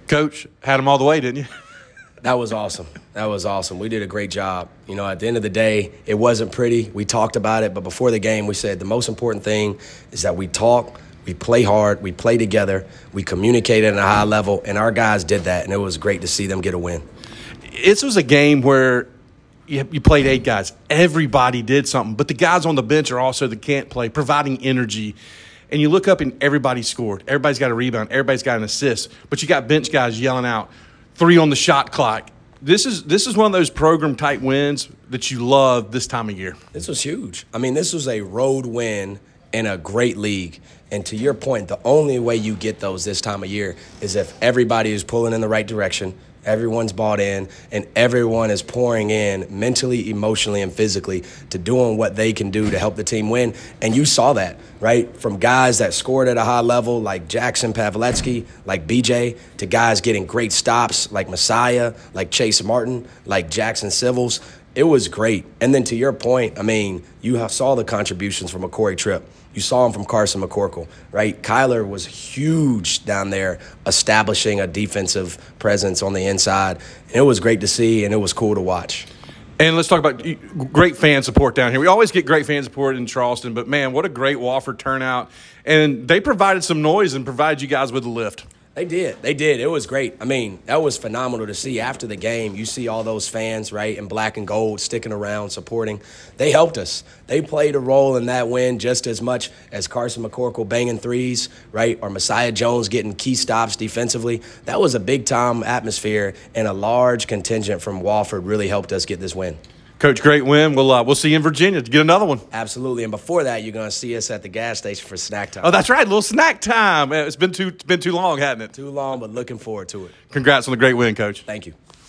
Coach, had them all the way, didn't you? That was awesome. That was awesome. We did a great job. You know, at the end of the day, it wasn't pretty. We talked about it, but before the game, we said the most important thing is that we talk, we play hard, we play together, we communicated at a high level, and our guys did that, and it was great to see them get a win. This was a game where you played 8 guys. Everybody did something, but the guys on the bench are also that can't play, providing energy. And you look up and everybody scored. Everybody's got a rebound. Everybody's got an assist. But you got bench guys yelling out, 3 on the shot clock. This is one of those program-type wins that you love this time of year. This was huge. I mean, this was a road win in a great league. And to your point, the only way you get those this time of year is if everybody is pulling in the right direction, everyone's bought in, and everyone is pouring in mentally, emotionally, and physically to doing what they can do to help the team win. And you saw that, right? From guys that scored at a high level like Jackson Pavletsky, like BJ, to guys getting great stops like Messiah, like Chase Martin, like Jackson Civils. It was great. And then to your point, I mean, you saw the contributions from a Corey Tripp. You saw him from Carson McCorkle, right? Kyler was huge down there establishing a defensive presence on the inside. And it was great to see, and it was cool to watch. And let's talk about great fan support down here. We always get great fan support in Charleston, but, man, what a great Wofford turnout. And they provided some noise and provided you guys with a lift. They did. They did. It was great. I mean, that was phenomenal to see. After the game, you see all those fans, right, in black and gold sticking around, supporting. They helped us. They played a role in that win just as much as Carson McCorkle banging threes, right, or Messiah Jones getting key stops defensively. That was a big-time atmosphere, and a large contingent from Wofford really helped us get this win. Coach, great win. We'll see you in Virginia to get another one. Absolutely. And before that, you're going to see us at the gas station for snack time. Oh, that's right. A little snack time. It's been too long, hasn't it? Too long, but looking forward to it. Congrats on the great win, Coach. Thank you.